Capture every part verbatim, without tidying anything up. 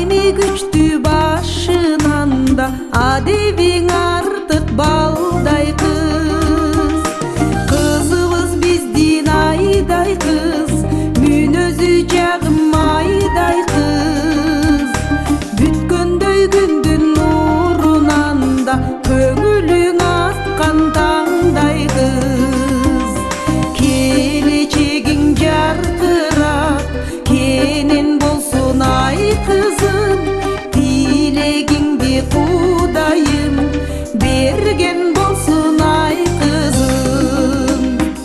эми күчтүү башынан да адебиң артык балдай кыз. Кызыбыз биздин айдай кыз, мүнөзү жагым майдай кыз. Бүткөндөй күндүн нурунан да көңүлүң аткан таңдай кыз. Келечегиң жаркырап кенен болсун ай кызым, тилегиңди Кудайым берген болсун ай кызым.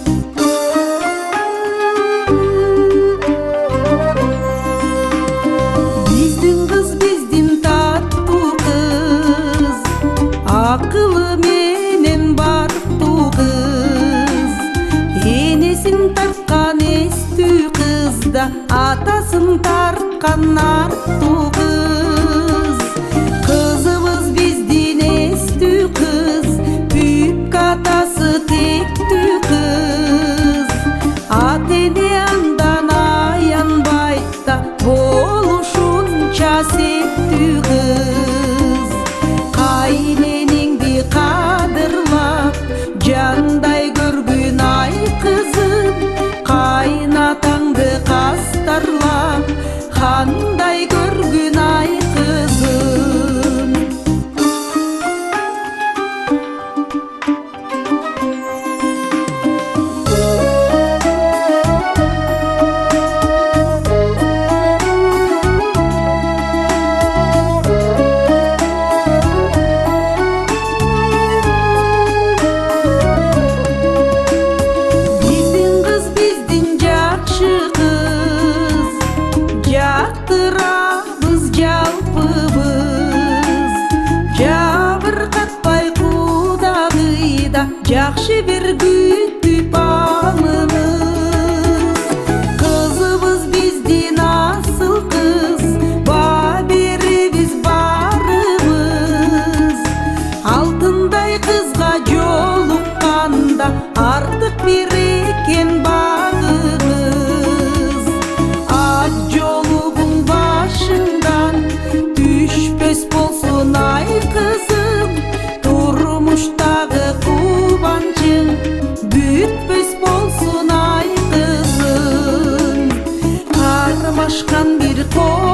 Биздин кыз биздин таттуу кыз, акылы менен бардуу кыз. Энесин тарткан эстүү кыз да атасын тарткан артуу кыз. Кызыбыз биздин эстүү кыз, бүк атасы тектүү кыз. Ата эне андан аянбайт да болушунча сеттүү кыз. Кайненеңди кадырлап жандай көргүн ай кызым, кайнатаңды кастарлап кандай көргүн ай кызым. Биздин кыз биздин жакшы кыз, жактырабыз жалпыбыз. Жабыркатпай кудагыйда жакшы бир күтүп алыңыз. Кызыбыз биздин асыл кыз, баа беребиз барыбыз. Алтындай кызга жолукканда артык бир экен багыбыз. Ат жолугуң башыңдан түшпөс болсун ай кызым, турмуштагы кубанчың бүтпөс болсун ай кызым. Кармашкан бир